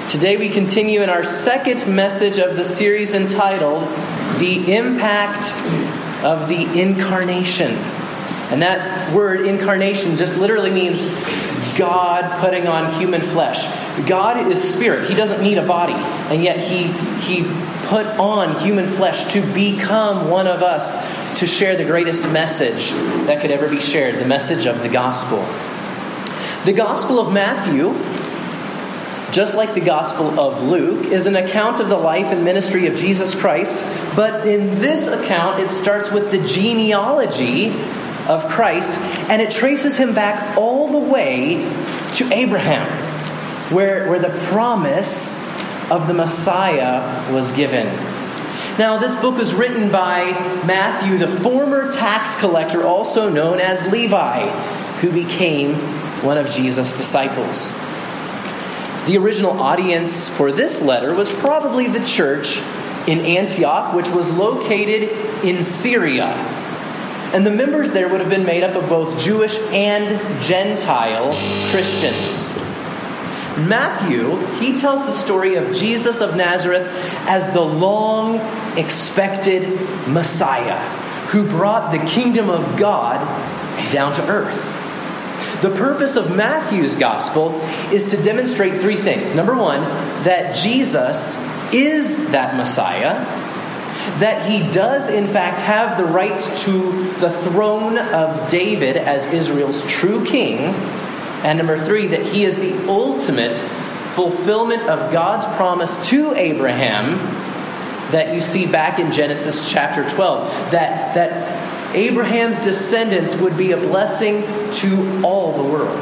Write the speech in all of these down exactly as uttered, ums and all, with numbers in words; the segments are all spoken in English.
Today we continue in our second message of the series entitled, The Impact of the Incarnation. And that word, incarnation, just literally means God putting on human flesh. God is spirit. He doesn't need a body. And yet he, he put on human flesh to become one of us, to share the greatest message that could ever be shared, the message of the gospel. The Gospel of Matthew, just like the Gospel of Luke, is an account of the life and ministry of Jesus Christ. But in this account, it starts with the genealogy of Christ, and it traces him back all the way to Abraham, where, where the promise of the Messiah was given. Now, this book was written by Matthew, the former tax collector, also known as Levi, who became one of Jesus' disciples. The original audience for this letter was probably the church in Antioch, which was located in Syria. And the members there would have been made up of both Jewish and Gentile Christians. Matthew, he tells the story of Jesus of Nazareth as the long-expected Messiah who brought the kingdom of God down to earth. The purpose of Matthew's gospel is to demonstrate three things. Number one, that Jesus is that Messiah, that he does in fact have the right to the throne of David as Israel's true king, and number three, that he is the ultimate fulfillment of God's promise to Abraham that you see back in Genesis chapter twelve, that, that Abraham's descendants would be a blessing to all the world.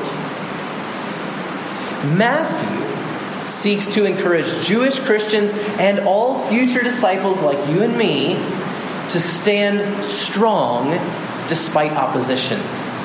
Matthew seeks to encourage Jewish Christians and all future disciples like you and me to stand strong despite opposition.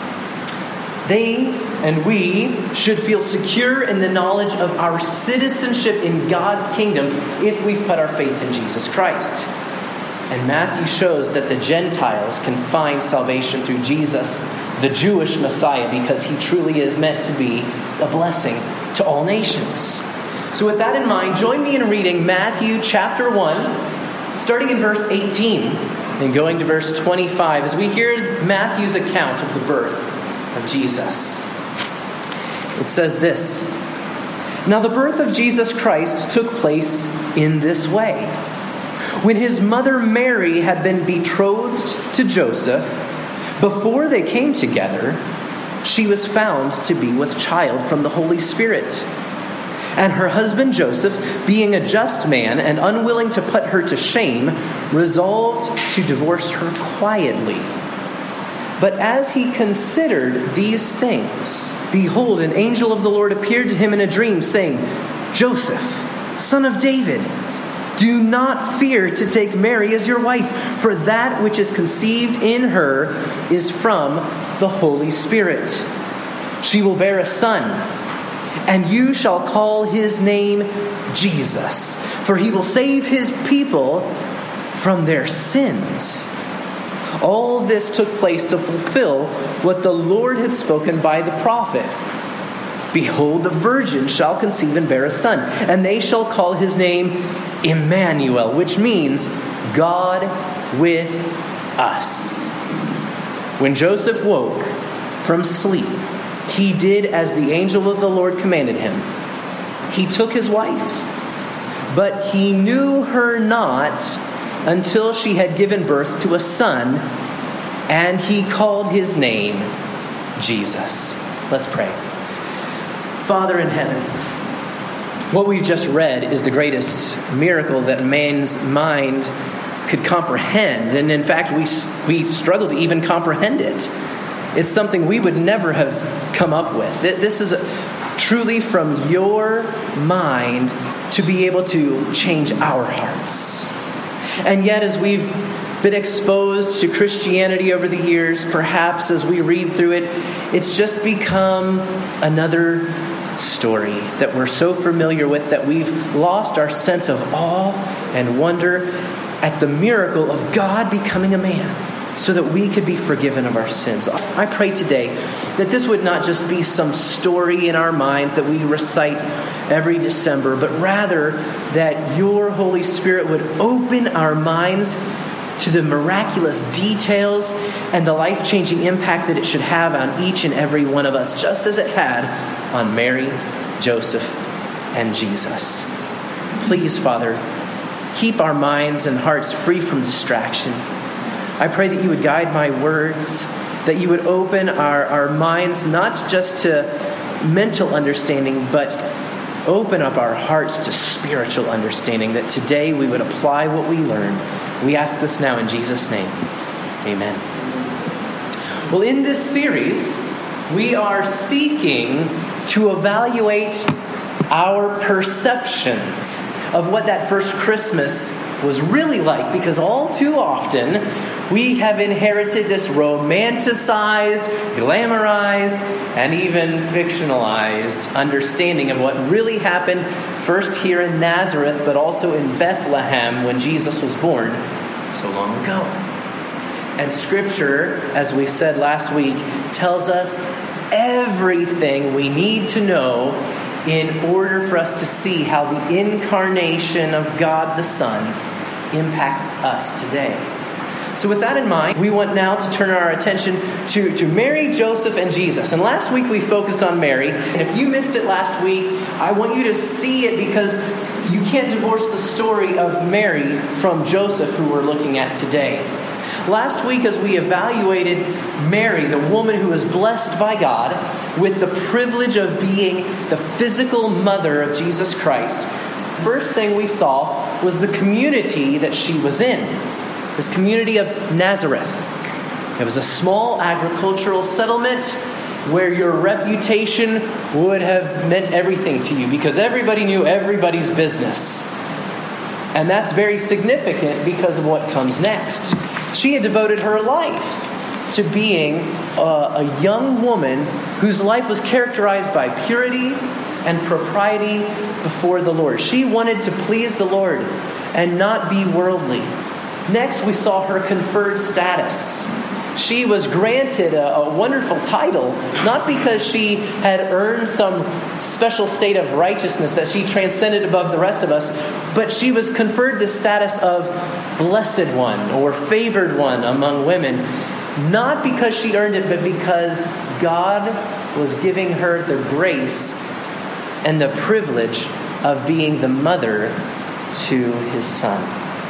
They and we should feel secure in the knowledge of our citizenship in God's kingdom if we've put our faith in Jesus Christ. And Matthew shows that the Gentiles can find salvation through Jesus, the Jewish Messiah, because he truly is meant to be a blessing to all nations. So with that in mind, join me in reading Matthew chapter one, starting in verse eighteen and going to verse twenty-five, as we hear Matthew's account of the birth of Jesus. It says this: Now the birth of Jesus Christ took place in this way. When his mother Mary had been betrothed to Joseph, before they came together, she was found to be with child from the Holy Spirit. And her husband Joseph, being a just man and unwilling to put her to shame, resolved to divorce her quietly. But as he considered these things, behold, an angel of the Lord appeared to him in a dream, saying, Joseph, son of David, do not fear to take Mary as your wife, for that which is conceived in her is from the Holy Spirit. She will bear a son, and you shall call his name Jesus, for he will save his people from their sins. All this took place to fulfill what the Lord had spoken by the prophet. Behold, the virgin shall conceive and bear a son, and they shall call his name Emmanuel, which means God with us. When Joseph woke from sleep, he did as the angel of the Lord commanded him. He took his wife, but he knew her not until she had given birth to a son, and he called his name Jesus. Let's pray. Father in heaven, what we've just read is the greatest miracle that man's mind could comprehend. And in fact, we we struggle to even comprehend it. It's something we would never have come up with. This is a, truly from your mind to be able to change our hearts. And yet, as we've been exposed to Christianity over the years, perhaps as we read through it, it's just become another story that we're so familiar with that we've lost our sense of awe and wonder at the miracle of God becoming a man. so that we could be forgiven of our sins. I pray today that this would not just be some story in our minds that we recite every December, but rather that your Holy Spirit would open our minds to the miraculous details and the life-changing impact that it should have on each and every one of us, just as it had on Mary, Joseph, and Jesus. Please, Father, keep our minds and hearts free from distraction. I pray that you would guide my words, that you would open our, our minds not just to mental understanding, but open up our hearts to spiritual understanding, that today we would apply what we learn. We ask this now in Jesus' name. Amen. Well, in this series, we are seeking to evaluate our perceptions of what that first Christmas was really like, because all too often we have inherited this romanticized, glamorized, and even fictionalized understanding of what really happened first here in Nazareth, but also in Bethlehem when Jesus was born so long ago. And Scripture, as we said last week, tells us everything we need to know in order for us to see how the incarnation of God the Son impacts us today. So with that in mind, we want now to turn our attention to, to Mary, Joseph, and Jesus. And last week we focused on Mary. And if you missed it last week, I want you to see it, because you can't divorce the story of Mary from Joseph, who we're looking at today. Last week, as we evaluated Mary, the woman who was blessed by God with the privilege of being the physical mother of Jesus Christ, first thing we saw was the community that she was in. This community of Nazareth. It was a small agricultural settlement where your reputation would have meant everything to you, because everybody knew everybody's business. And that's very significant because of what comes next. She had devoted her life to being a, a young woman whose life was characterized by purity and propriety before the Lord. She wanted to please the Lord and not be worldly. Next, we saw her conferred status. She was granted a, a wonderful title, not because she had earned some special state of righteousness that she transcended above the rest of us, but she was conferred the status of blessed one or favored one among women, not because she earned it, but because God was giving her the grace and the privilege of being the mother to his Son.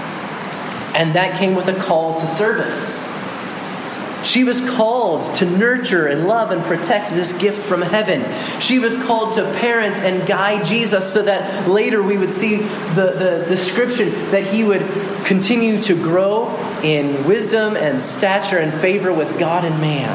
And that came with a call to service. She was called to nurture and love and protect this gift from heaven. She was called to parent and guide Jesus so that later we would see the, the description that he would continue to grow in wisdom and stature and favor with God and man.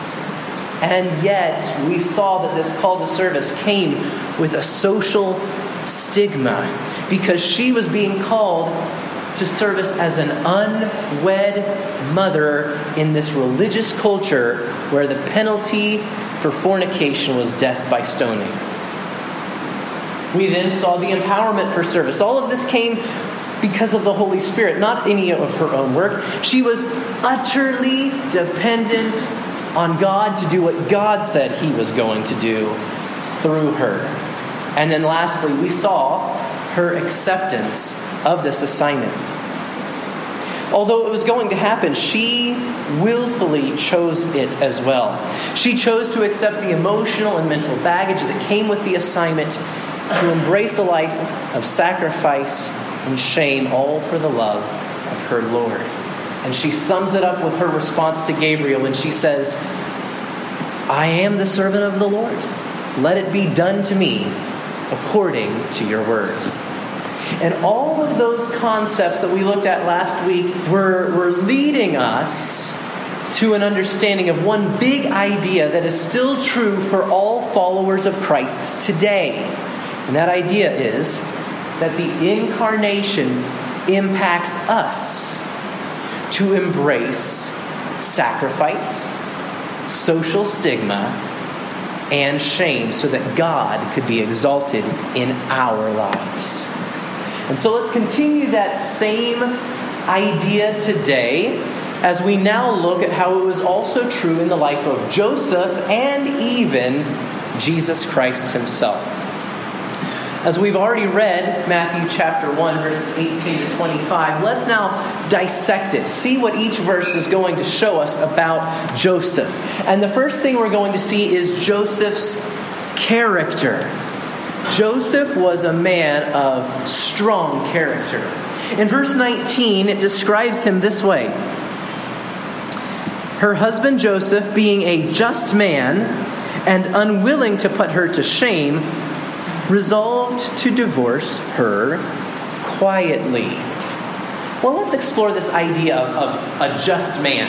And yet we saw that this call to service came with a social stigma, because she was being called to service as an unwed mother in this religious culture where the penalty for fornication was death by stoning. We then saw the empowerment for service. All of this came because of the Holy Spirit, not any of her own work. She was utterly dependent on God to do what God said he was going to do through her. And then lastly, we saw her acceptance of this assignment. Although it was going to happen, she willfully chose it as well. She chose to accept the emotional and mental baggage that came with the assignment, to embrace a life of sacrifice and shame, all for the love of her Lord. And she sums it up with her response to Gabriel when she says, "I am the servant of the Lord. Let it be done to me according to your word." And all of those concepts that we looked at last week were, were leading us to an understanding of one big idea that is still true for all followers of Christ today. And that idea is that the incarnation impacts us to embrace sacrifice, social stigma, and shame so that God could be exalted in our lives. And so let's continue that same idea today as we now look at how it was also true in the life of Joseph and even Jesus Christ himself. As we've already read Matthew chapter one, verses eighteen to twenty-five, let's now dissect it. See what each verse is going to show us about Joseph. And the first thing we're going to see is Joseph's character. Joseph was a man of strong character. In verse nineteen, it describes him this way. Her husband Joseph, being a just man and unwilling to put her to shame, resolved to divorce her quietly. Well, let's explore this idea of, of a just man.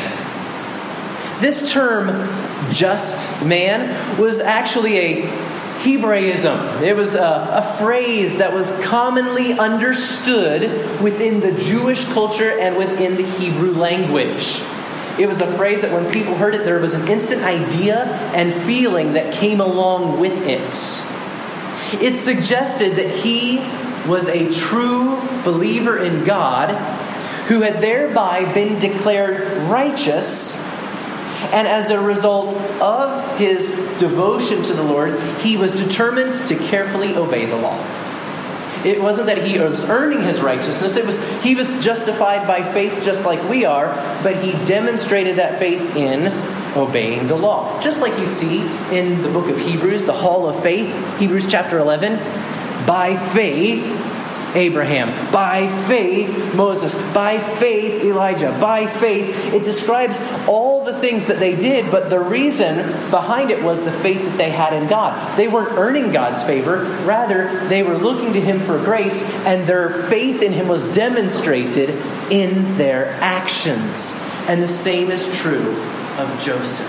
This term, just man, was actually a Hebraism. It was a, a phrase that was commonly understood within the Jewish culture and within the Hebrew language. It was a phrase that when people heard it, there was an instant idea and feeling that came along with it. It suggested that he was a true believer in God who had thereby been declared righteous, and as a result of his devotion to the Lord, he was determined to carefully obey the law. It wasn't that he was earning his righteousness. It was he was justified by faith just like we are, but he demonstrated that faith in obeying the law. Just like you see in the book of Hebrews, the hall of faith, Hebrews chapter eleven, by faith, Abraham, by faith, Moses, by faith, Elijah, by faith. It describes all the things that they did, but the reason behind it was the faith that they had in God. They weren't earning God's favor. Rather, they were looking to him for grace, and their faith in him was demonstrated in their actions. And the same is true of Joseph.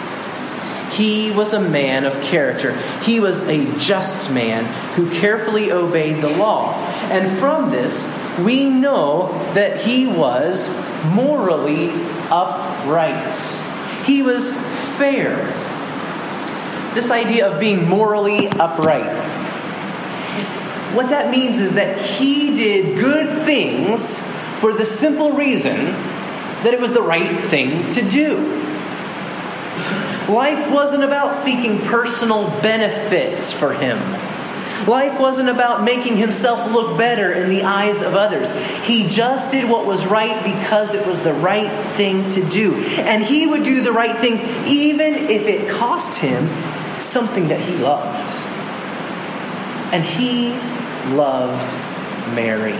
He was a man of character. He was a just man who carefully obeyed the law. And from this, we know that he was morally upright. He was fair. This idea of being morally upright. What that means is that he did good things for the simple reason that it was the right thing to do. Life wasn't about seeking personal benefits for him. Life wasn't about making himself look better in the eyes of others. He just did what was right because it was the right thing to do. And he would do the right thing even if it cost him something that he loved. And he loved Mary.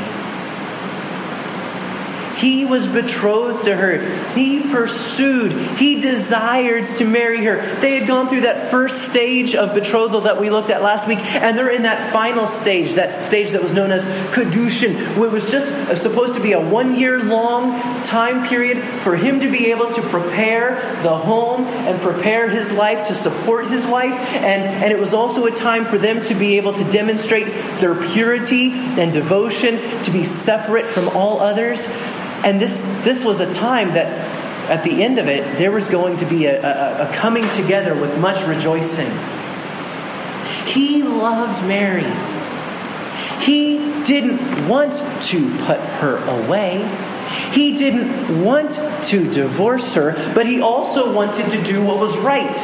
He was betrothed to her. He pursued. He desired to marry her. They had gone through that first stage of betrothal that we looked at last week, and they're in that final stage, that stage that was known as Kedushin. It was just supposed to be a one-year-long time period for him to be able to prepare the home and prepare his life to support his wife. And, and it was also a time for them to be able to demonstrate their purity and devotion, to be separate from all others. And this this was a time that, at the end of it, there was going to be a, a, a coming together with much rejoicing. He loved Mary. He didn't want to put her away. He didn't want to divorce her, but he also wanted to do what was right.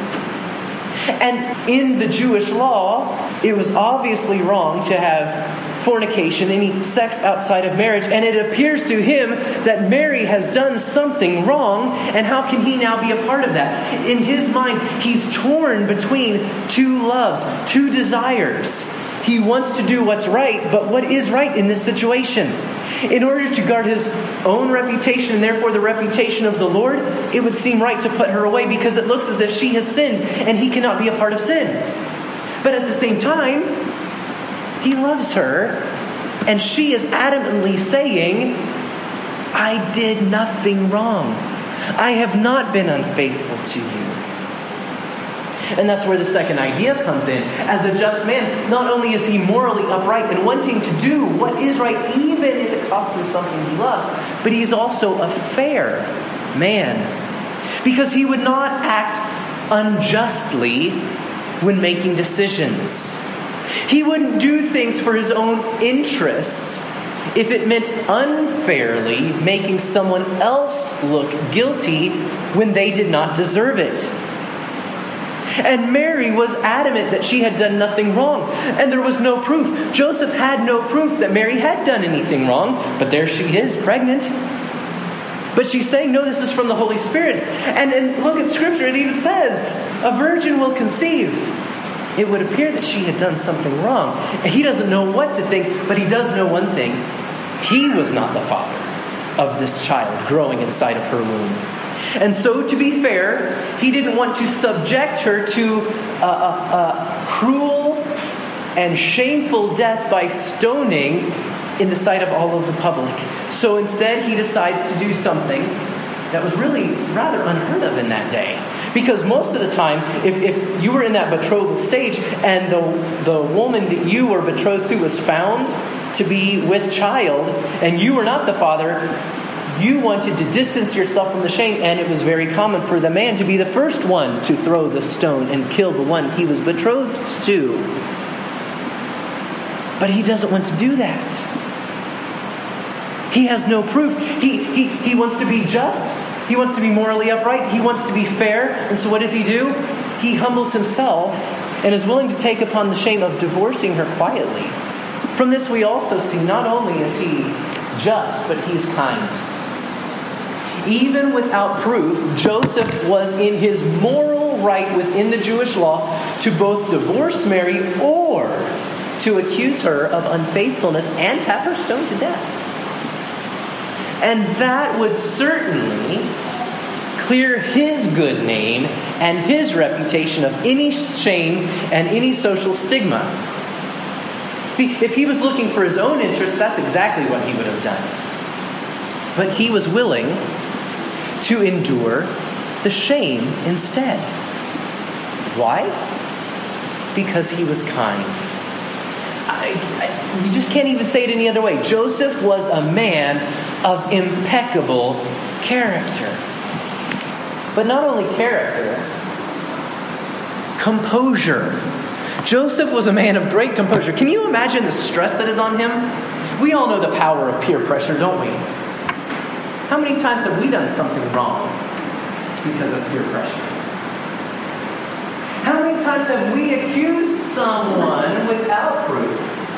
And in the Jewish law, it was obviously wrong to have fornication, any sex outside of marriage, and it appears to him that Mary has done something wrong, and how can he now be a part of that? In his mind, he's torn between two loves, two desires. He wants to do what's right, but what is right in this situation? In order to guard his own reputation and therefore the reputation of the Lord, it would seem right to put her away because it looks as if she has sinned and he cannot be a part of sin. But at the same time, he loves her, and she is adamantly saying, I did nothing wrong. I have not been unfaithful to you. And that's where the second idea comes in. As a just man, not only is he morally upright and wanting to do what is right, even if it costs him something he loves, but he's also a fair man. Because he would not act unjustly when making decisions. He wouldn't do things for his own interests, if it meant unfairly making someone else look guilty when they did not deserve it. And Mary was adamant that she had done nothing wrong, and there was no proof. Joseph had no proof that Mary had done anything wrong, but there she is, pregnant. But she's saying, no, this is from the Holy Spirit. And, and look at Scripture, it even says, a virgin will conceive. It would appear that she had done something wrong. And he doesn't know what to think, but he does know one thing. He was not the father of this child growing inside of her womb. And so, to be fair, he didn't want to subject her to a, a, a cruel and shameful death by stoning in the sight of all of the public. So instead, he decides to do something that was really rather unheard of in that day. Because most of the time, if, if you were in that betrothal stage and the, the woman that you were betrothed to was found to be with child, and you were not the father, you wanted to distance yourself from the shame, and it was very common for the man to be the first one to throw the stone and kill the one he was betrothed to. But he doesn't want to do that. He has no proof. He, he, he wants to be just. He wants to be morally upright. He wants to be fair. And so what does he do? He humbles himself and is willing to take upon the shame of divorcing her quietly. From this we also see not only is he just, but he is kind. Even without proof, Joseph was in his moral right within the Jewish law to both divorce Mary or to accuse her of unfaithfulness and have her stoned to death. And that would certainly clear his good name and his reputation of any shame and any social stigma. See, if he was looking for his own interest, that's exactly what he would have done. But he was willing to endure the shame instead. Why? Because he was kind. I, I, you just can't even say it any other way. Joseph was a man of impeccable character. But not only character, composure. Joseph was a man of great composure. Can you imagine the stress that is on him? We all know the power of peer pressure, don't we? How many times have we done something wrong because of peer pressure? How many times have we accused someone without proof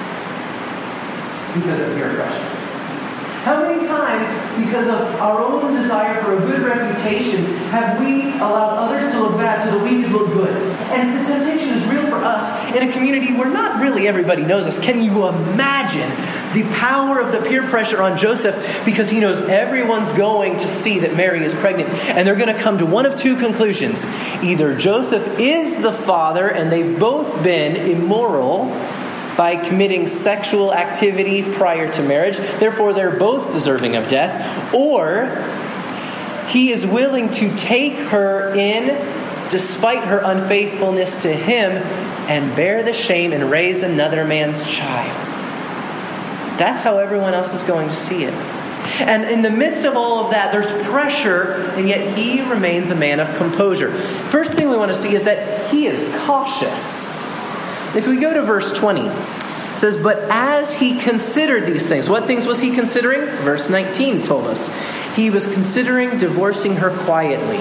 because of peer pressure? How many times, because of our own desire for a good reputation, have we allowed others to look bad so that we could look good? And if the temptation is real for us in a community where not really everybody knows us, can you imagine the power of the peer pressure on Joseph? Because he knows everyone's going to see that Mary is pregnant. And they're going to come to one of two conclusions. Either Joseph is the father and they've both been immoral by committing sexual activity prior to marriage, therefore they're both deserving of death, or he is willing to take her in despite her unfaithfulness to him and bear the shame and raise another man's child. That's how everyone else is going to see it. And in the midst of all of that, there's pressure, and yet he remains a man of composure. First thing we want to see is that he is cautious. If we go to verse twenty, it says, but as he considered these things, what things was he considering? Verse nineteen told us. He was considering divorcing her quietly,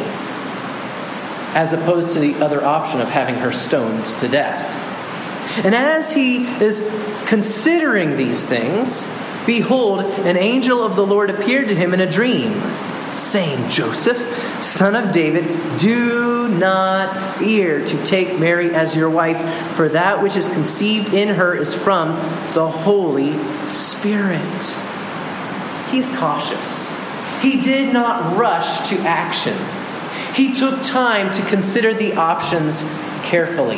as opposed to the other option of having her stoned to death. And as he is considering these things, behold, an angel of the Lord appeared to him in a dream, saying, Joseph, son of David, do not fear to take Mary as your wife, for that which is conceived in her is from the Holy Spirit. He's cautious. He did not rush to action. He took time to consider the options carefully.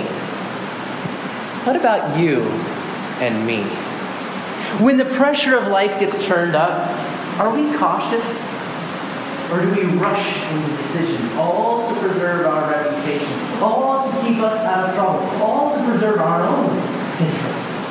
What about you and me? When the pressure of life gets turned up, are we cautious? Or do we rush into decisions, all to preserve our reputation, all to keep us out of trouble, all to preserve our own interests?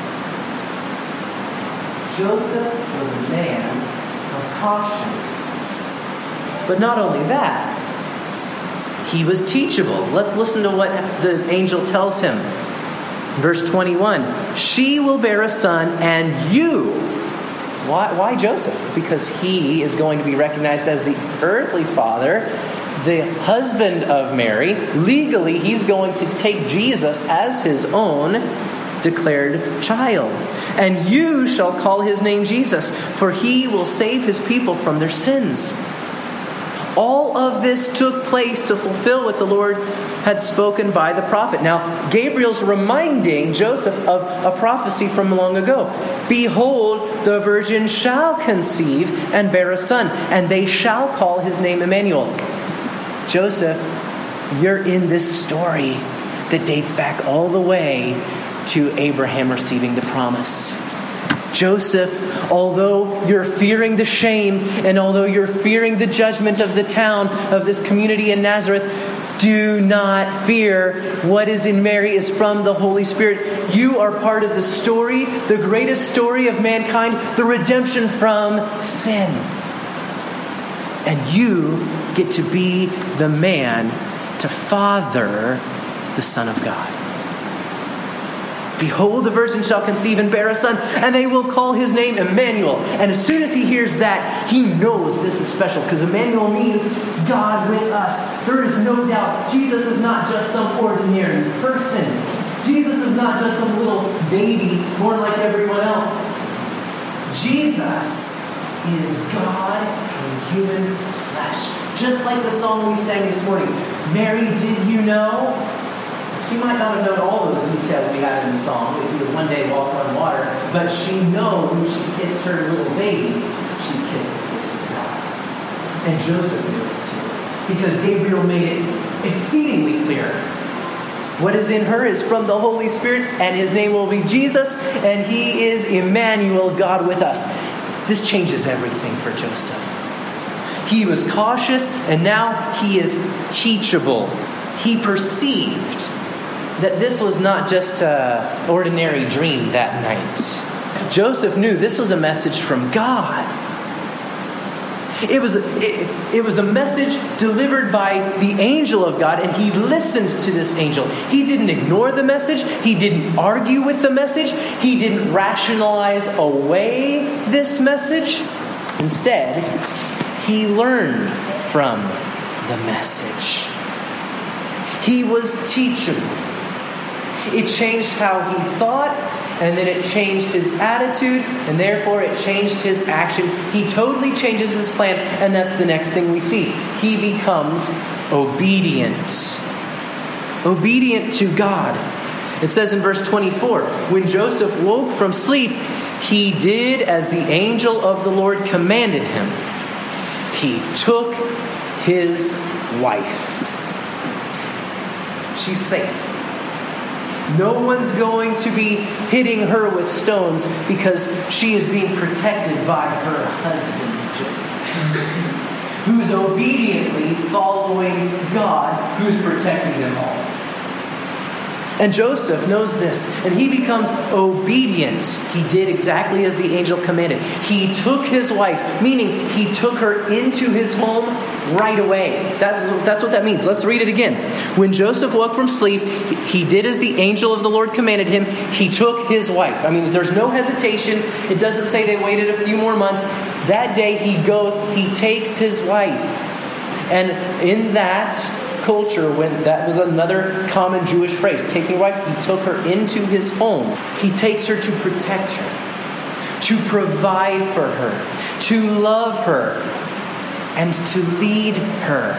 Joseph was a man of caution. But not only that, he was teachable. Let's listen to what the angel tells him. Verse twenty-one, she will bear a son, and you Why, why Joseph? Because he is going to be recognized as the earthly father, the husband of Mary. Legally, he's going to take Jesus as his own declared child. And you shall call his name Jesus, for he will save his people from their sins. All of this took place to fulfill what the Lord had spoken by the prophet. Now, Gabriel's reminding Joseph of a prophecy from long ago. Behold, the virgin shall conceive and bear a son, and they shall call his name Emmanuel. Joseph, you're in this story that dates back all the way to Abraham receiving the promise. Joseph, although you're fearing the shame and although you're fearing the judgment of the town, of this community in Nazareth, do not fear. What is in Mary is from the Holy Spirit. You are part of the story, the greatest story of mankind, the redemption from sin. And you get to be the man to father the Son of God. Behold, the virgin shall conceive and bear a son, and they will call his name Emmanuel. And as soon as he hears that, he knows this is special, because Emmanuel means God with us. There is no doubt Jesus is not just some ordinary person. Jesus is not just some little baby born like everyone else. Jesus is God in human flesh. Just like the song we sang this morning, Mary, did you know? She might not have known all those details we had in the song. We could one day walk on water. But she knows when she kissed her little baby, she kissed the face of God. And Joseph knew it too, because Gabriel made it exceedingly clear. What is in her is from the Holy Spirit, and his name will be Jesus, and he is Emmanuel, God with us. This changes everything for Joseph. He was cautious, and now he is teachable. He perceived that this was not just an ordinary dream that night. Joseph knew this was a message from God. It was, it, it was a message delivered by the angel of God, and he listened to this angel. He didn't ignore the message. He didn't argue with the message. He didn't rationalize away this message. Instead, he learned from the message. He was teachable. It changed how he thought, and then it changed his attitude, and therefore it changed his action. He totally changes his plan, and that's the next thing we see. He becomes obedient. Obedient to God. It says in verse twenty-four, when Joseph woke from sleep, he did as the angel of the Lord commanded him. He took his wife. She's safe. No one's going to be hitting her with stones because she is being protected by her husband, Joseph, who's obediently following God, who's protecting them all. And Joseph knows this, and he becomes obedient. He did exactly as the angel commanded. He took his wife, meaning he took her into his home right away. That's, that's what that means. Let's read it again. When Joseph woke from sleep, he did as the angel of the Lord commanded him. He took his wife. I mean, there's no hesitation. It doesn't say they waited a few more months. That day he goes, he takes his wife. And in that culture, when that was another common Jewish phrase, taking a wife, he took her into his home. He takes her to protect her, to provide for her, to love her, and to lead her.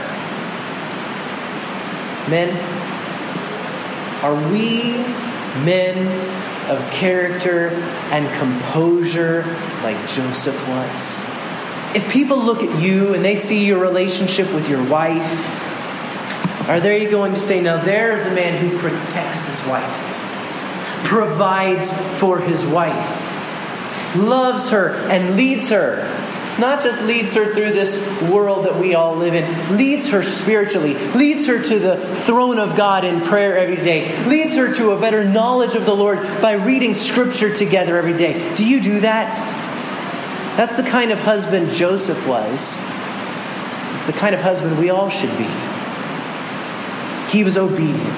Men, are we men of character and composure like Joseph was? If people look at you and they see your relationship with your wife, are they going to say, now there is a man who protects his wife, provides for his wife, loves her and leads her? Not just leads her through this world that we all live in, leads her spiritually, leads her to the throne of God in prayer every day, leads her to a better knowledge of the Lord by reading Scripture together every day. Do you do that? That's the kind of husband Joseph was. It's the kind of husband we all should be. He was obedient.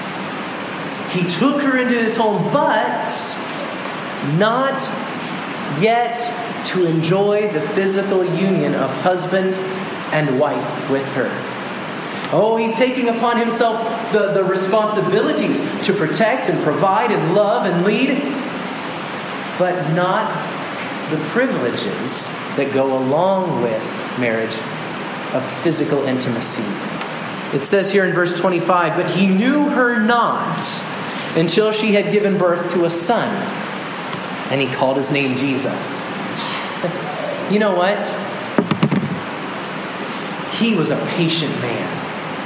He took her into his home, but not yet to enjoy the physical union of husband and wife with her. Oh, he's taking upon himself the, the responsibilities to protect and provide and love and lead, but not the privileges that go along with marriage of physical intimacy. It says here in verse twenty-five, but he knew her not until she had given birth to a son, and he called his name Jesus. You know what? He was a patient man.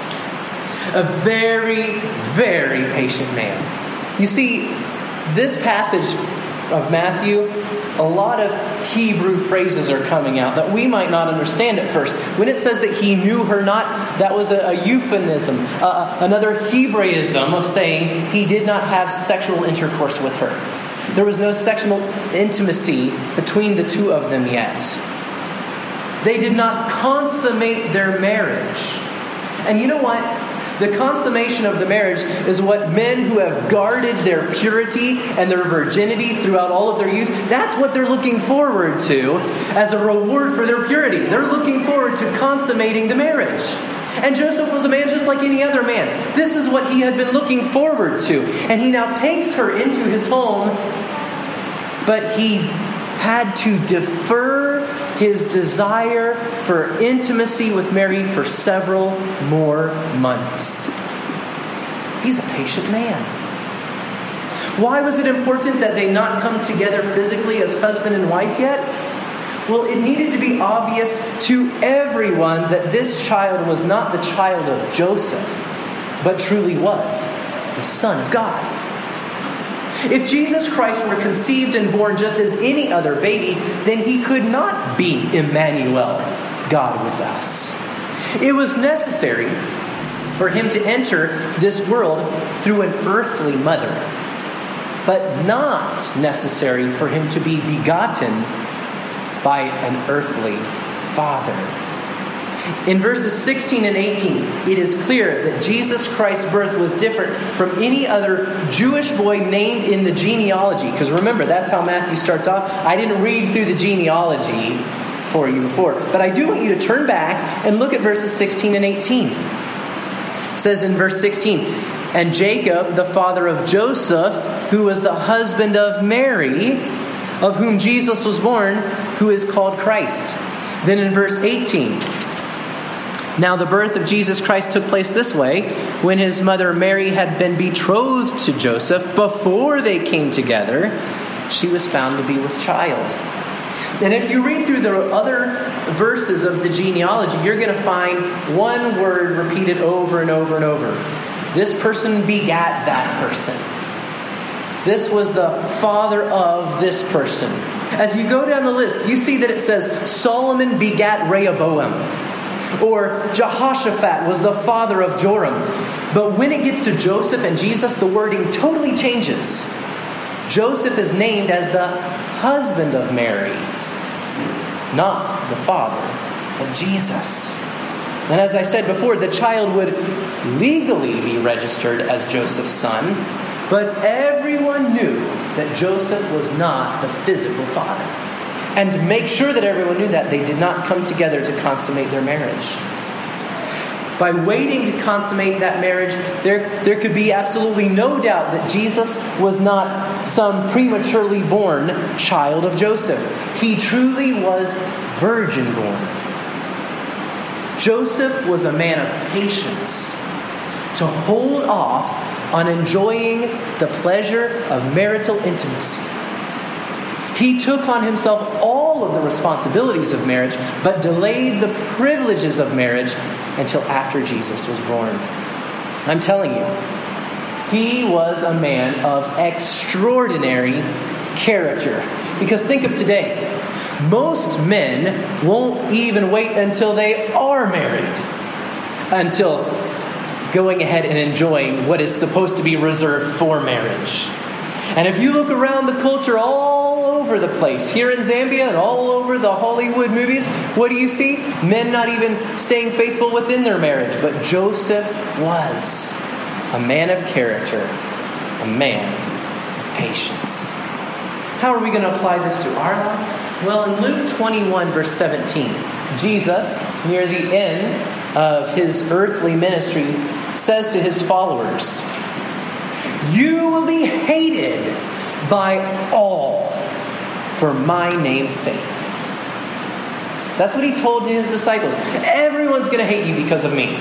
A very, very patient man. You see, this passage of Matthew, a lot of Hebrew phrases are coming out that we might not understand at first. When it says that he knew her not, that was a, a euphemism, uh, another Hebraism of saying he did not have sexual intercourse with her. There was no sexual intimacy between the two of them yet. They did not consummate their marriage. And you know what? The consummation of the marriage is what men who have guarded their purity and their virginity throughout all of their youth, that's what they're looking forward to as a reward for their purity. They're looking forward to consummating the marriage. And Joseph was a man just like any other man. This is what he had been looking forward to. And he now takes her into his home, but he had to defer his desire for intimacy with Mary for several more months. He's a patient man. Why was it important that they not come together physically as husband and wife yet? Well, it needed to be obvious to everyone that this child was not the child of Joseph, but truly was the Son of God. If Jesus Christ were conceived and born just as any other baby, then he could not be Emmanuel, God with us. It was necessary for him to enter this world through an earthly mother, but not necessary for him to be begotten by an earthly father. In verses sixteen and eighteen, it is clear that Jesus Christ's birth was different from any other Jewish boy named in the genealogy. Because remember, that's how Matthew starts off. I didn't read through the genealogy for you before. But I do want you to turn back and look at verses sixteen and eighteen. It says in verse sixteen, and Jacob, the father of Joseph, who was the husband of Mary, of whom Jesus was born, who is called Christ. Then in verse eighteen, now the birth of Jesus Christ took place this way. When his mother Mary had been betrothed to Joseph, before they came together, she was found to be with child. And if you read through the other verses of the genealogy, you're going to find one word repeated over and over and over. This person begat that person. This was the father of this person. As you go down the list, you see that it says Solomon begat Rehoboam. Or Jehoshaphat was the father of Joram. But when it gets to Joseph and Jesus, the wording totally changes. Joseph is named as the husband of Mary, not the father of Jesus. And as I said before, the child would legally be registered as Joseph's son, but everyone knew that Joseph was not the physical father. And to make sure that everyone knew that, they did not come together to consummate their marriage. By waiting to consummate that marriage, there, there could be absolutely no doubt that Jesus was not some prematurely born child of Joseph. He truly was virgin born. Joseph was a man of patience to hold off on enjoying the pleasure of marital intimacy. He took on himself all of the responsibilities of marriage, but delayed the privileges of marriage until after Jesus was born. I'm telling you, he was a man of extraordinary character. Because think of today. Most men won't even wait until they are married, until going ahead and enjoying what is supposed to be reserved for marriage. And if you look around the culture all over the place, here in Zambia and all over the Hollywood movies, what do you see? Men not even staying faithful within their marriage. But Joseph was a man of character, a man of patience. How are we going to apply this to our life? Well, in Luke twenty-one, verse seventeen, Jesus, near the end of his earthly ministry, says to his followers, "You will be hated by all for my name's sake." That's what he told to his disciples. Everyone's going to hate you because of me.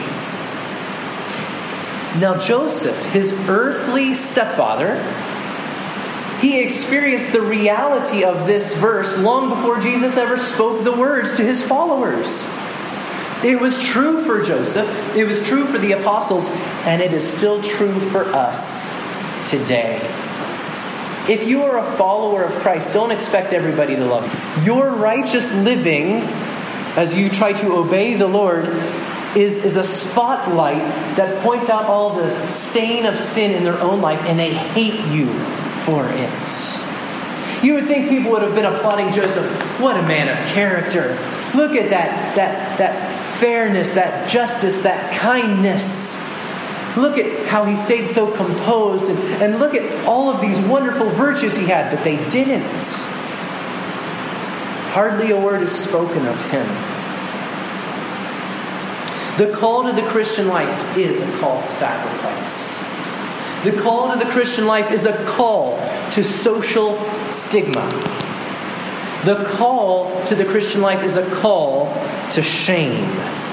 Now Joseph, his earthly stepfather, he experienced the reality of this verse long before Jesus ever spoke the words to his followers. It was true for Joseph, it was true for the apostles, and it is still true for us today. If you are a follower of Christ, don't expect everybody to love you. Your righteous living, as you try to obey the Lord, is, is a spotlight that points out all the stain of sin in their own life, and they hate you for it. You would think people would have been applauding Joseph. What a man of character. Look at that, that, that fairness, that justice, that kindness. Look at how he stayed so composed, and, and look at all of these wonderful virtues he had, but they didn't. Hardly a word is spoken of him. The call to the Christian life is a call to sacrifice. The call to the Christian life is a call to social stigma. The call to the Christian life is a call to shame.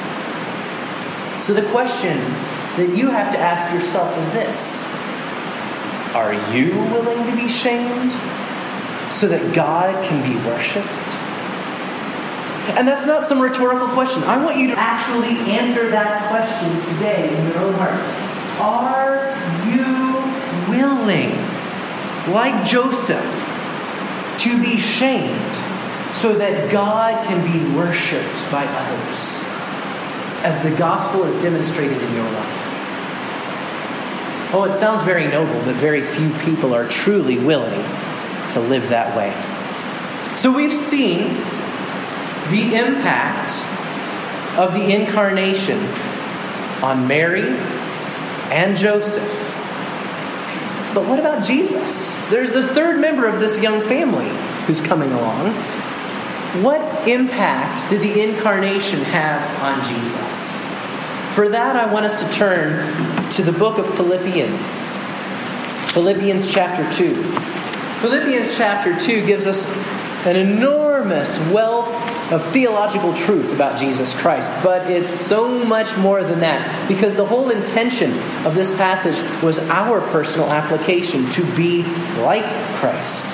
So the question that you have to ask yourself is this: are you willing to be shamed so that God can be worshipped? And that's not some rhetorical question. I want you to actually answer that question today in your own heart. Are you willing, like Joseph, to be shamed so that God can be worshipped by others, as the gospel is demonstrated in your life? Oh, it sounds very noble, but very few people are truly willing to live that way. So we've seen the impact of the incarnation on Mary and Joseph. But what about Jesus? There's the third member of this young family who's coming along. What impact did the incarnation have on Jesus? For that, I want us to turn to the book of Philippians. Philippians chapter two. Philippians chapter two gives us an enormous wealth of theological truth about Jesus Christ. But it's so much more than that, because the whole intention of this passage was our personal application to be like Christ.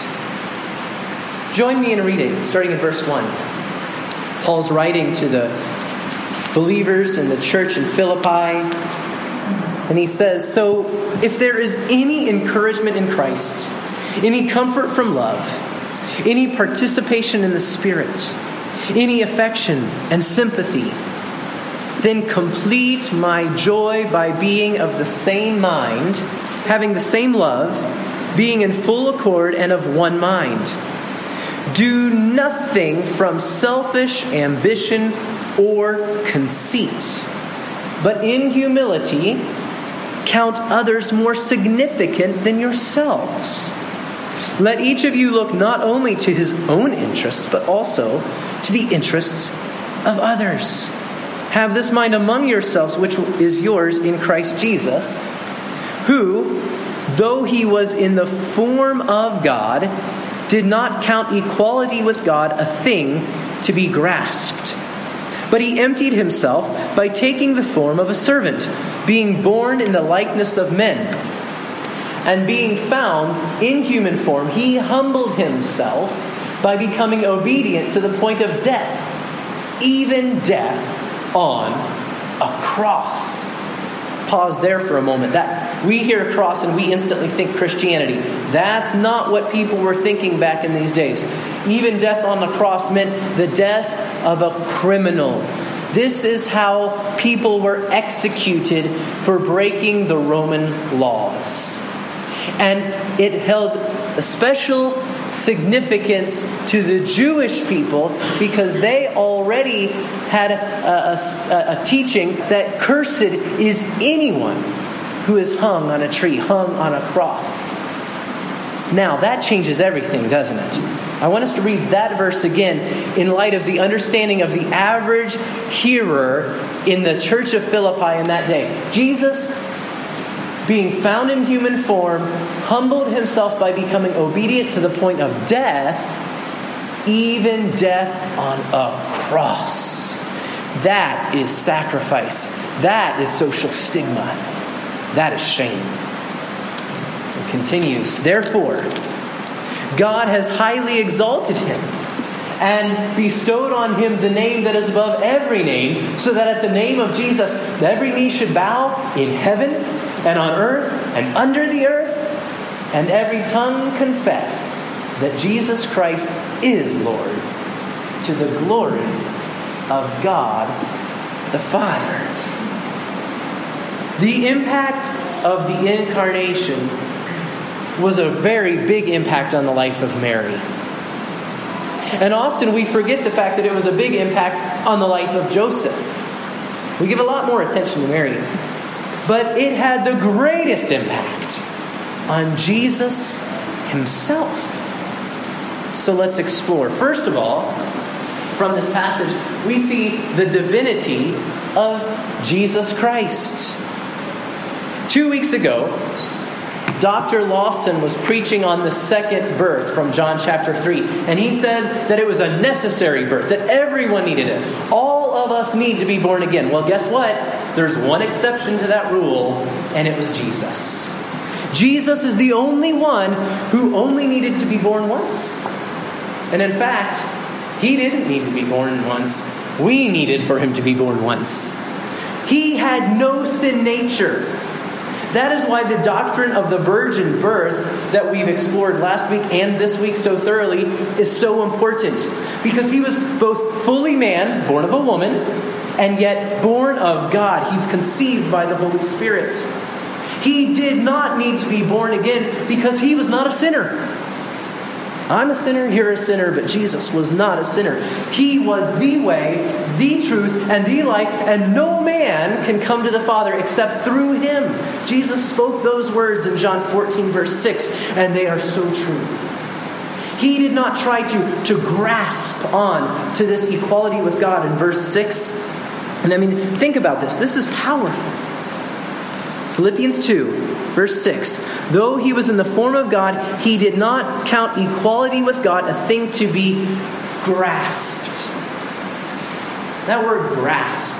Join me in reading, starting in verse one. Paul's writing to the believers in the church in Philippi, and he says, "So if there is any encouragement in Christ, any comfort from love, any participation in the Spirit, any affection and sympathy, then complete my joy by being of the same mind, having the same love, being in full accord and of one mind. Do nothing from selfish ambition or conceit, but in humility count others more significant than yourselves. Let each of you look not only to his own interests, but also to the interests of others. Have this mind among yourselves, which is yours in Christ Jesus, who, though he was in the form of God, did not count equality with God a thing to be grasped. But he emptied himself by taking the form of a servant, being born in the likeness of men. And being found in human form, he humbled himself by becoming obedient to the point of death, even death on a cross." Pause there for a moment. That we hear a cross and we instantly think Christianity. That's not what people were thinking back in these days. Even death on the cross meant the death of a criminal. This is how people were executed for breaking the Roman laws. And it held a special significance to the Jewish people because they already had a, a, a teaching that cursed is anyone who is hung on a tree, hung on a cross. Now, that changes everything, doesn't it? I want us to read that verse again in light of the understanding of the average hearer in the church of Philippi in that day. Jesus, being found in human form, humbled himself by becoming obedient to the point of death, even death on a cross. That is sacrifice. That is social stigma. That is shame. It continues, therefore, God has highly exalted him and bestowed on him the name that is above every name, so that at the name of Jesus every knee should bow in heaven and on earth and under the earth, and every tongue confess that Jesus Christ is Lord, to the glory of God the Father. The impact of the incarnation was a very big impact on the life of Mary. And often we forget the fact that it was a big impact on the life of Joseph. We give a lot more attention to Mary. But it had the greatest impact on Jesus himself. So let's explore. First of all, from this passage, we see the divinity of Jesus Christ. Two weeks ago, Doctor Lawson was preaching on the second birth from John chapter three. And he said that it was a necessary birth, that everyone needed it. All of us need to be born again. Well, guess what? There's one exception to that rule, and it was Jesus. Jesus is the only one who only needed to be born once. And in fact, he didn't need to be born once. We needed for him to be born once. He had no sin nature. That is why the doctrine of the virgin birth that we've explored last week and this week so thoroughly is so important. Because he was both fully man, born of a woman, and yet born of God. He's conceived by the Holy Spirit. He did not need to be born again because he was not a sinner. I'm a sinner, you're a sinner, but Jesus was not a sinner. He was the way, the truth, and the life, and no man can come to the Father except through him. Jesus spoke those words in John fourteen, verse six, and they are so true. He did not try to, to grasp on to this equality with God in verse six. And I mean, think about this. This is powerful. Philippians two, verse six. Though he was in the form of God, he did not count equality with God a thing to be grasped. That word grasp,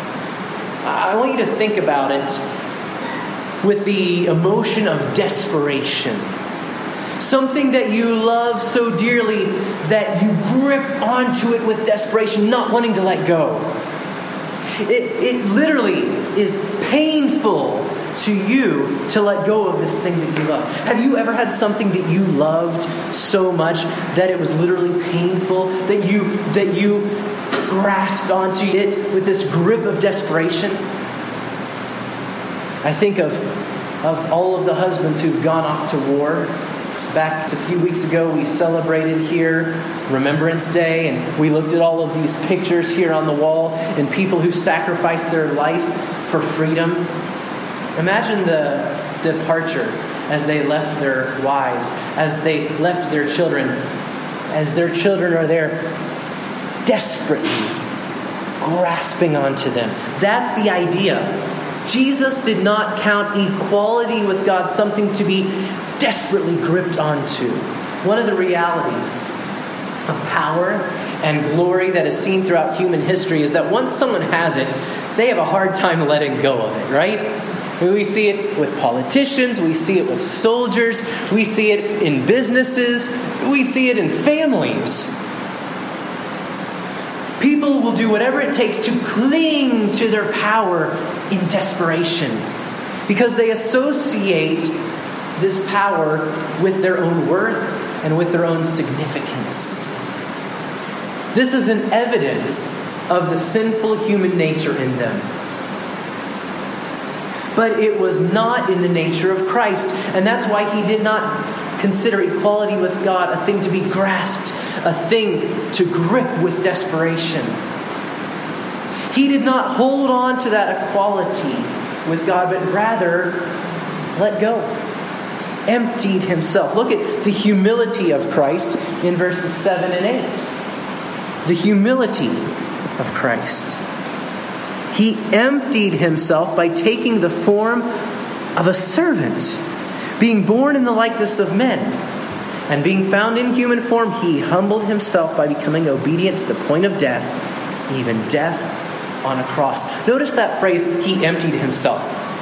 I want you to think about it with the emotion of desperation. Something that you love so dearly that you grip onto it with desperation, not wanting to let go. It, it literally is painful to you to let go of this thing that you love. Have you ever had something that you loved so much that it was literally painful, that you that you grasped onto it with this grip of desperation? I think of of all of the husbands who've gone off to war. Back a few weeks ago, we celebrated here Remembrance Day, and we looked at all of these pictures here on the wall and people who sacrificed their life for freedom. Imagine the departure as they left their wives, as they left their children, as their children are there desperately grasping onto them. That's the idea. Jesus did not count equality with God something to be desperately gripped onto. One of the realities of power and glory that is seen throughout human history is that once someone has it, they have a hard time letting go of it, right? We see it with politicians, we see it with soldiers, we see it in businesses, we see it in families. People will do whatever it takes to cling to their power in desperation because they associate this power with their own worth and with their own significance. This is an evidence of the sinful human nature in them. But it was not in the nature of Christ. And that's why he did not consider equality with God a thing to be grasped, a thing to grip with desperation. He did not hold on to that equality with God, but rather let go. emptied himself. Look at the humility of Christ in verses seven and eight. The humility of Christ. He emptied himself by taking the form of a servant, being born in the likeness of men. And being found in human form, he humbled himself by becoming obedient to the point of death, even death on a cross. Notice that phrase, he emptied himself.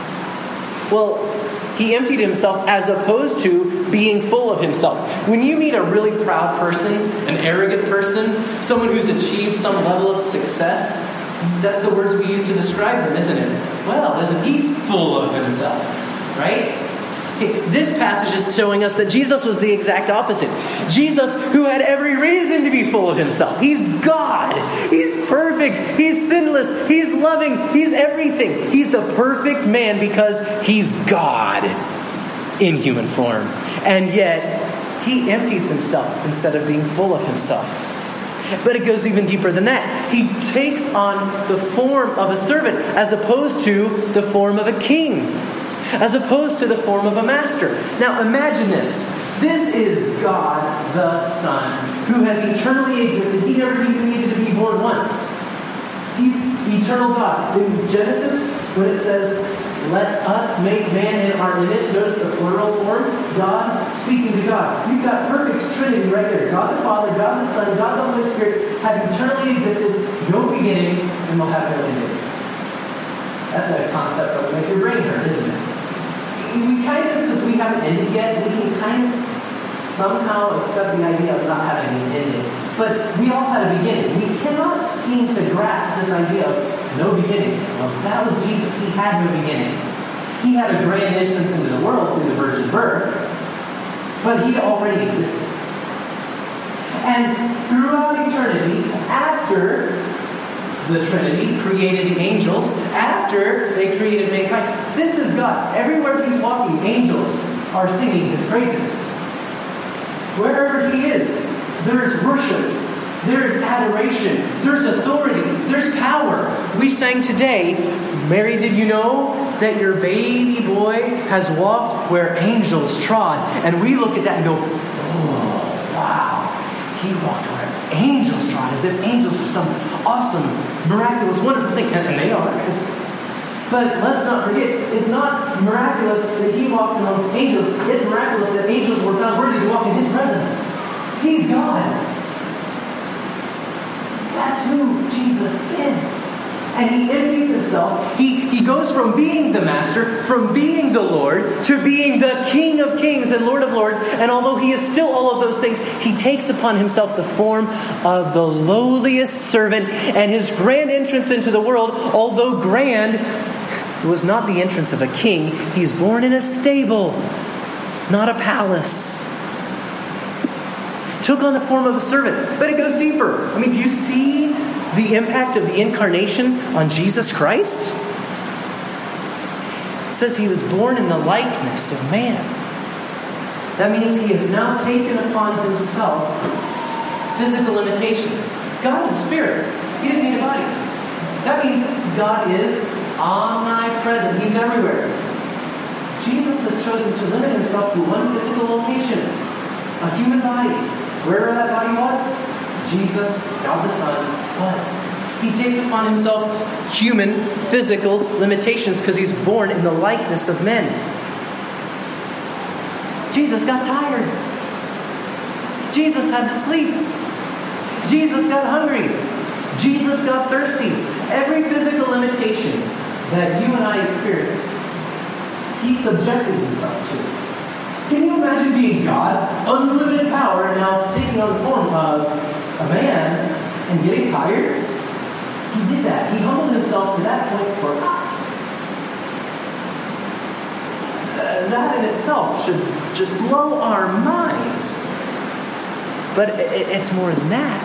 Well, he emptied himself as opposed to being full of himself. When you meet a really proud person, an arrogant person, someone who's achieved some level of success, that's the words we use to describe them, isn't it? Well, isn't he full of himself, right? This passage is showing us that Jesus was the exact opposite. Jesus, who had every reason to be full of himself. He's God. He's perfect. He's sinless. He's loving. He's everything. He's the perfect man because he's God in human form. And yet, he empties himself instead of being full of himself. But it goes even deeper than that. He takes on the form of a servant as opposed to the form of a king, as opposed to the form of a master. Now imagine this. This is God the Son, who has eternally existed. He never even needed to be born once. He's eternal God. In Genesis, when it says, let us make man in our image, notice the plural form, God speaking to God. You've got perfect Trinity right there. God the Father, God the Son, God the Holy Spirit have eternally existed, no beginning, and will have no ending. That's a concept that will make your brain hurt, isn't it? We kind of, since we haven't ended yet, we can kind of somehow accept the idea of not having an ending. But we all had a beginning. We cannot seem to grasp this idea of no beginning. Well, that was Jesus. He had no beginning. He had a grand entrance into the world through the virgin birth, but he already existed. And throughout eternity, after the Trinity created the angels, after they created mankind, this is God. Everywhere he's walking, angels are singing his praises. Wherever he is, there is worship, there is adoration, there's authority, there's power. We sang today, Mary, did you know that your baby boy has walked where angels trod? And we look at that and go, oh, wow. He walked where angels trod, as if angels were some awesome, miraculous, wonderful thing. And, and they are. But let's not forget, it's not miraculous that he walked amongst angels. It's miraculous that angels were found worthy to walk in his presence. He's God. That's who Jesus is. And he empties himself. He, he goes from being the master, from being the Lord, to being the King of kings and Lord of lords. And although he is still all of those things, he takes upon himself the form of the lowliest servant. And his grand entrance into the world, although grand, was not the entrance of a king. He's born in a stable, not a palace. Took on the form of a servant. But it goes deeper. I mean, do you see the impact of the incarnation on Jesus Christ? It says he was born in the likeness of man. That means he has now taken upon himself physical limitations. God is a spirit. He didn't need a body. That means God is omnipresent. He's everywhere. Jesus has chosen to limit himself to one physical location, a human body. Wherever that body was, Jesus, God the Son, was. He takes upon himself human, physical limitations because he's born in the likeness of men. Jesus got tired. Jesus had to sleep. Jesus got hungry. Jesus got thirsty. Every physical limitation that you and I experience, he subjected himself to. Can you imagine being God, unlimited power, and now taking on the form of a man and getting tired? He did that. He humbled himself to that point for us. Uh, that in itself should just blow our minds. But it, it's more than that.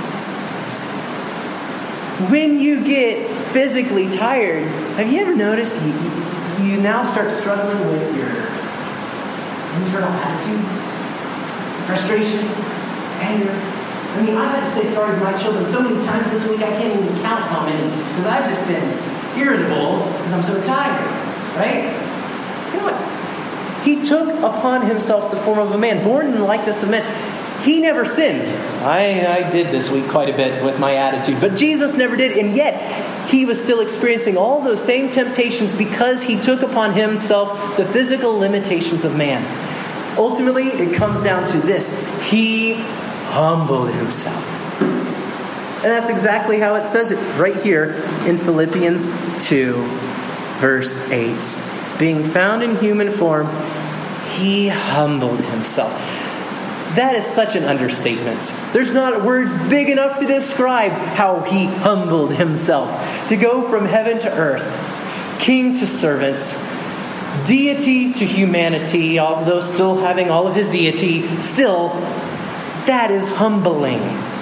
When you get physically tired, have you ever noticed you, you, you now start struggling with your internal attitudes, frustration, anger? I mean, I've had to say sorry to my children so many times this week I can't even count how many, because I've just been irritable because I'm so tired, right? You know what? He took upon himself the form of a man, born in the likeness of men. He never sinned. I, I did this week quite a bit with my attitude, but Jesus never did, and yet he was still experiencing all those same temptations because he took upon himself the physical limitations of man. Ultimately, it comes down to this. He humbled himself. And that's exactly how it says it right here in Philippians two, verse eight. Being found in human form, he humbled himself. That is such an understatement. There's not words big enough to describe how he humbled himself. To go from heaven to earth, king to servant, deity to humanity, although still having all of his deity, still, that is humbling.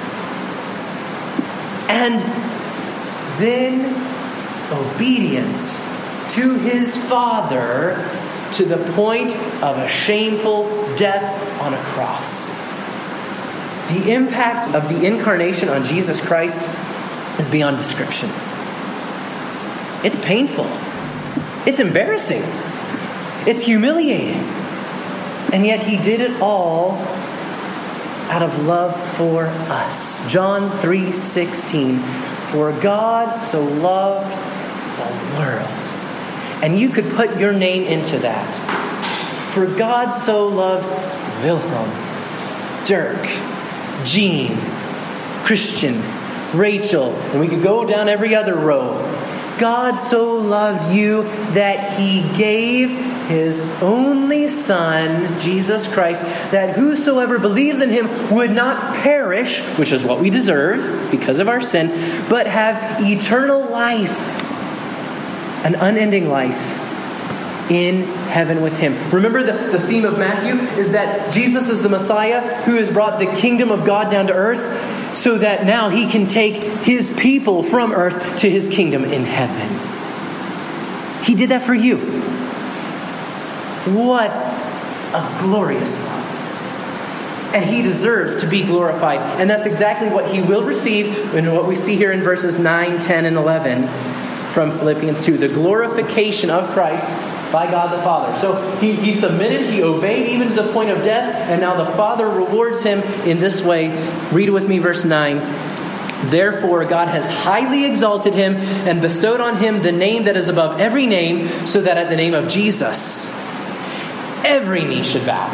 And then obedient to his Father to the point of a shameful death on a cross. The impact of the incarnation on Jesus Christ is beyond description. It's painful. It's embarrassing. It's humiliating. And yet he did it all out of love for us. John three sixteen. For God so loved the world. And you could put your name into that. For God so loved Wilhelm, Dirk, Jean, Christian, Rachel, and we could go down every other row. God so loved you that he gave his only Son, Jesus Christ, that whosoever believes in him would not perish, which is what we deserve because of our sin, but have eternal life. An unending life in heaven with him. Remember the, the theme of Matthew is that Jesus is the Messiah who has brought the kingdom of God down to earth so that now he can take his people from earth to his kingdom in heaven. He did that for you. What a glorious love. And he deserves to be glorified. And that's exactly what he will receive in what we see here in verses nine, ten, and eleven. From Philippians two, the glorification of Christ by God the Father. So he, he submitted, he obeyed even to the point of death, and now the Father rewards him in this way. Read with me verse nine. Therefore God has highly exalted him and bestowed on him the name that is above every name, so that at the name of Jesus every knee should bow.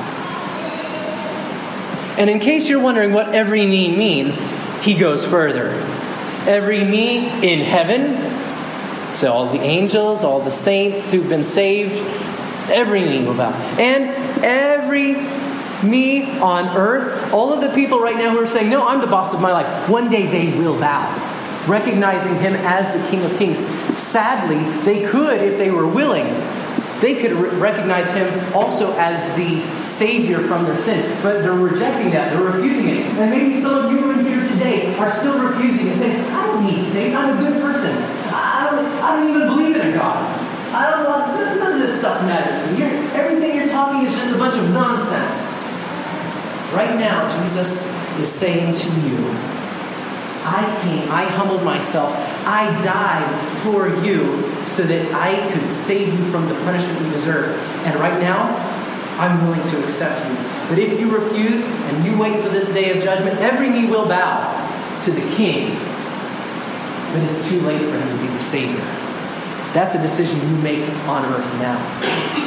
And in case you're wondering what every knee means, he goes further. Every knee in heaven, so all the angels, all the saints who've been saved, every knee will bow. And every knee on earth, all of the people right now who are saying, no, I'm the boss of my life, one day they will bow, recognizing him as the King of Kings. Sadly, they could, if they were willing, they could re- recognize him also as the Savior from their sin. But they're rejecting that. They're refusing it. And maybe some of you in here today are still refusing and saying, I don't need saved. I'm a good person. I don't, I don't even believe in a God. I don't want, none of this stuff matters to me. You're, everything you're talking is just a bunch of nonsense. Right now, Jesus is saying to you, I came, I humbled myself. I died for you so that I could save you from the punishment you deserve. And right now, I'm willing to accept you. But if you refuse and you wait till this day of judgment, every knee will bow to the King. But it's too late for him to be the Savior. That's a decision you make on earth now.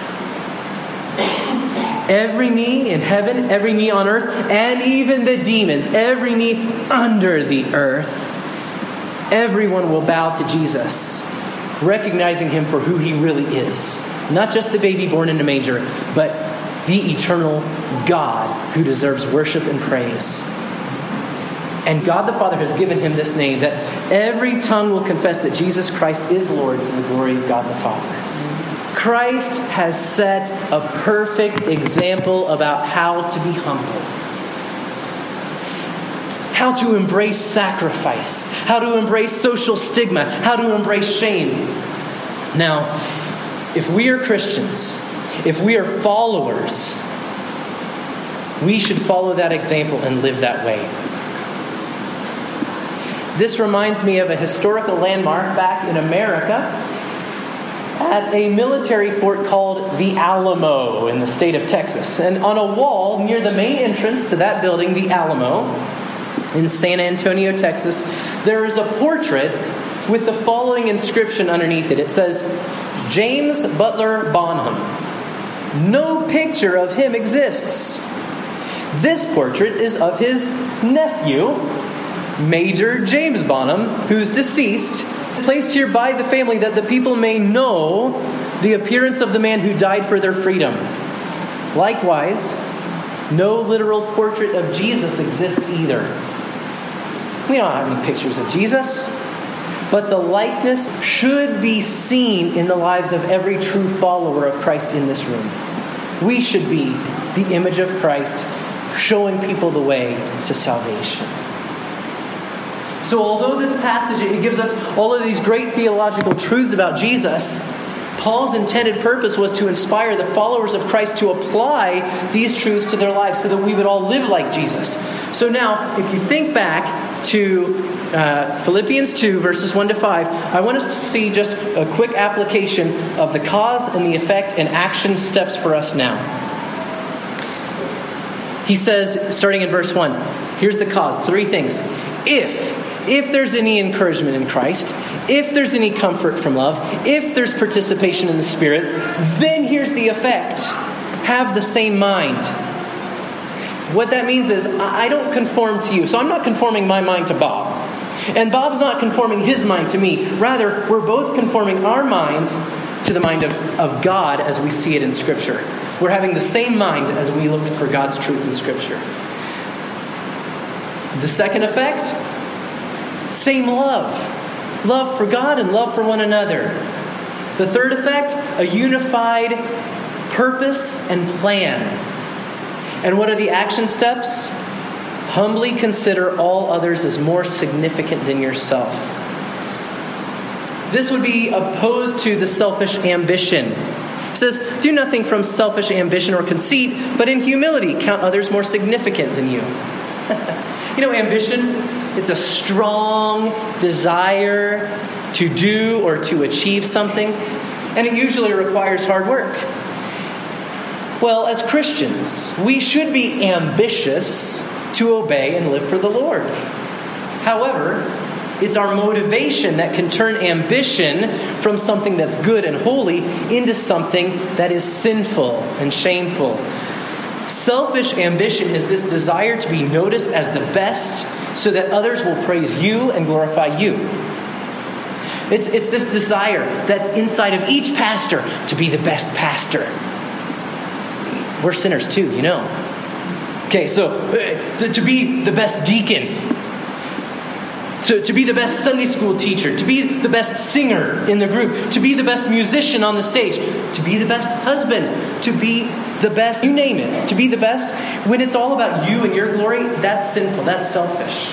Every knee in heaven, every knee on earth, and even the demons, every knee under the earth, everyone will bow to Jesus, recognizing him for who he really is. Not just the baby born in a manger, but the eternal God who deserves worship and praise. And God the Father has given him this name, that every tongue will confess that Jesus Christ is Lord to the glory of God the Father. Christ has set a perfect example about how to be humble, how to embrace sacrifice, how to embrace social stigma, how to embrace shame. Now, if we are Christians, if we are followers, we should follow that example and live that way. This reminds me of a historical landmark back in America. at a military fort called the Alamo in the state of Texas. And on a wall near the main entrance to that building, the Alamo, in San Antonio, Texas, there is a portrait with the following inscription underneath it. It says, James Butler Bonham. No picture of him exists. This portrait is of his nephew, Major James Bonham, who's deceased, placed here by the family that the people may know the appearance of the man who died for their freedom. Likewise, no literal portrait of Jesus exists either. We don't have any pictures of Jesus, but the likeness should be seen in the lives of every true follower of Christ in this room. We should be the image of Christ, showing people the way to salvation. So although this passage, it gives us all of these great theological truths about Jesus, Paul's intended purpose was to inspire the followers of Christ to apply these truths to their lives so that we would all live like Jesus. So now, if you think back to uh, Philippians two, verses one to five, I want us to see just a quick application of the cause and the effect and action steps for us now. He says, starting in verse one, here's the cause, three things. If If there's any encouragement in Christ, if there's any comfort from love, if there's participation in the Spirit, then here's the effect. Have the same mind. What that means is, I don't conform to you. So I'm not conforming my mind to Bob. And Bob's not conforming his mind to me. Rather, we're both conforming our minds to the mind of, of God as we see it in Scripture. We're having the same mind as we look for God's truth in Scripture. The second effect, same love. Love for God and love for one another. The third effect, a unified purpose and plan. And what are the action steps? Humbly consider all others as more significant than yourself. This would be opposed to the selfish ambition. It says, do nothing from selfish ambition or conceit, but in humility count others more significant than you. You know, ambition, it's a strong desire to do or to achieve something, and it usually requires hard work. Well, as Christians, we should be ambitious to obey and live for the Lord. However, it's our motivation that can turn ambition from something that's good and holy into something that is sinful and shameful. Selfish ambition is this desire to be noticed as the best so that others will praise you and glorify you. It's, it's this desire that's inside of each pastor to be the best pastor. We're sinners too, you know. Okay, so uh, to be the best deacon. To, to be the best Sunday school teacher, to be the best singer in the group, to be the best musician on the stage, to be the best husband, to be the best, you name it, to be the best. When it's all about you and your glory, that's sinful, that's selfish.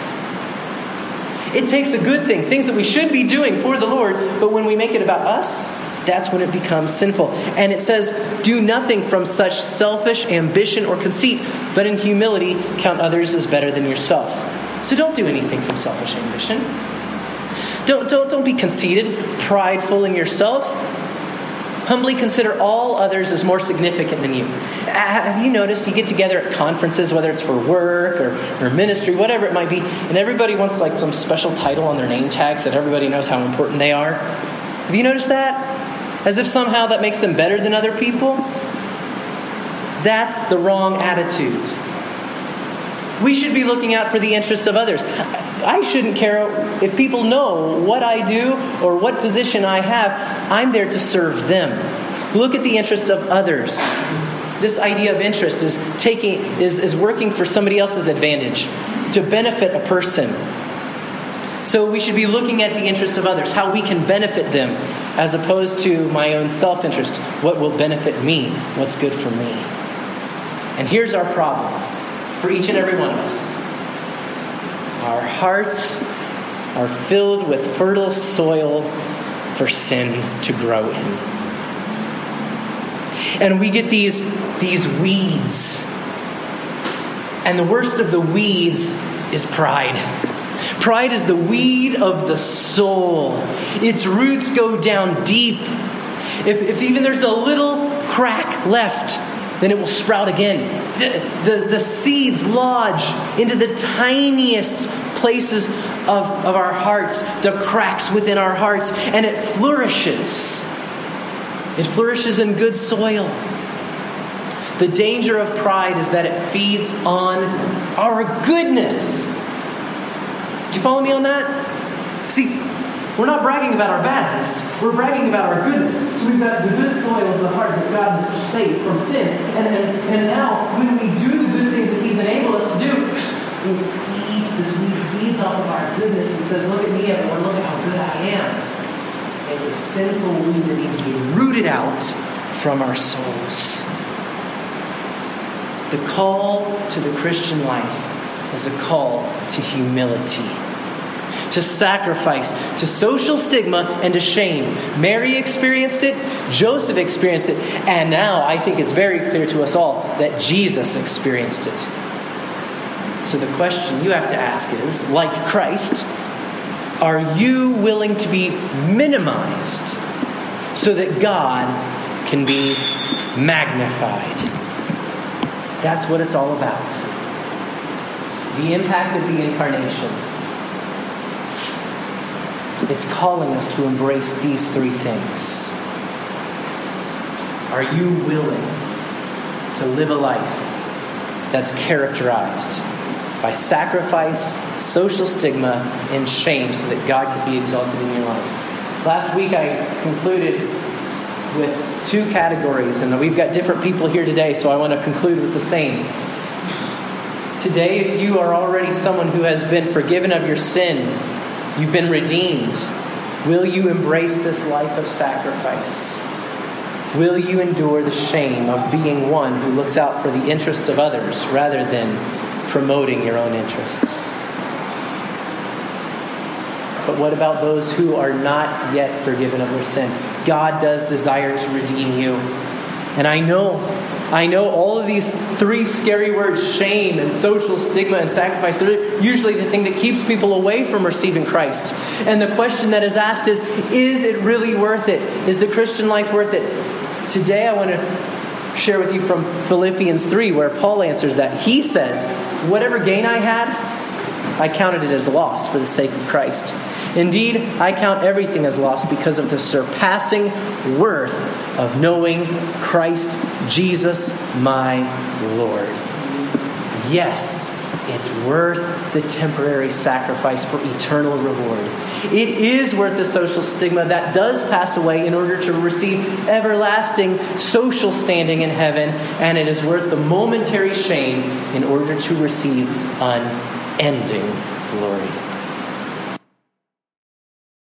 It takes a good thing, things that we should be doing for the Lord, but when we make it about us, that's when it becomes sinful. And it says, do nothing from such selfish ambition or conceit, but in humility count others as better than yourself. So don't do anything from selfish ambition. Don't, don't, don't be conceited, prideful in yourself. Humbly consider all others as more significant than you. Have you noticed you get together at conferences, whether it's for work or, or ministry, whatever it might be, and everybody wants like some special title on their name tags that everybody knows how important they are? Have you noticed that? As if somehow that makes them better than other people? That's the wrong attitude. We should be looking out for the interests of others. I shouldn't care if people know what I do or what position I have. I'm there to serve them. Look at the interests of others. This idea of interest is taking is, is working for somebody else's advantage, to benefit a person. So we should be looking at the interests of others, how we can benefit them, as opposed to my own self-interest. What will benefit me? What's good for me? And here's our problem. For each and every one of us, our hearts are filled with fertile soil for sin to grow in. And we get these, these weeds. And the worst of the weeds is pride. Pride is the weed of the soul. Its roots go down deep. If, if even there's a little crack left, then it will sprout again. The, the, the seeds lodge into the tiniest places of, of our hearts, the cracks within our hearts, and it flourishes. It flourishes in good soil. The danger of pride is that it feeds on our goodness. Do you follow me on that? See, we're not bragging about our badness. We're bragging about our goodness. So we've got the good soil of the heart that God has saved from sin. And, and, and now, when we do the good things that He's enabled us to do, it feeds, this weed feeds off of our goodness and says, look at me, everyone, look at how good I am. It's a sinful weed that needs to be rooted out from our souls. The call to the Christian life is a call to humility, to sacrifice, to social stigma, and to shame. Mary experienced it, Joseph experienced it, and now I think it's very clear to us all that Jesus experienced it. So the question you have to ask is, like Christ, are you willing to be minimized so that God can be magnified? That's what it's all about. The impact of the incarnation. It's calling us to embrace these three things. Are you willing to live a life that's characterized by sacrifice, social stigma, and shame so that God can be exalted in your life? Last week I concluded with two categories, and we've got different people here today, so I want to conclude with the same. Today, if you are already someone who has been forgiven of your sin, you've been redeemed, will you embrace this life of sacrifice? Will you endure the shame of being one who looks out for the interests of others rather than promoting your own interests? But what about those who are not yet forgiven of their sin? God does desire to redeem you. And I know, I know all of these three scary words, shame and social stigma and sacrifice, they're usually the thing that keeps people away from receiving Christ. And the question that is asked is, is it really worth it? Is the Christian life worth it? Today I want to share with you from Philippians three, where Paul answers that. He says, whatever gain I had, I counted it as loss for the sake of Christ. Indeed, I count everything as loss because of the surpassing worth of knowing Christ Jesus my Lord. Yes, it's worth the temporary sacrifice for eternal reward. It is worth the social stigma that does pass away in order to receive everlasting social standing in heaven, and it is worth the momentary shame in order to receive unending glory.